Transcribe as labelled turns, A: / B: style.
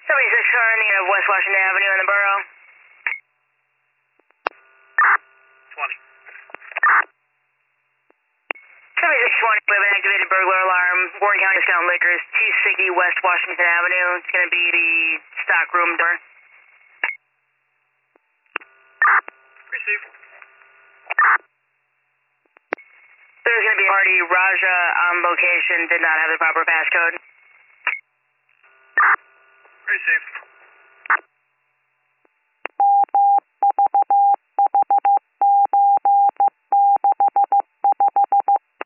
A: 76 turning of West Washington Avenue in the borough.
B: 20.
A: 7620, we have an activated burglar alarm. Warren County Discount Liquors, 260 West Washington Avenue. It's going to be the stock room door.
B: Received.
A: There's going to be a party. Raja on location did not have the proper passcode.
B: Received.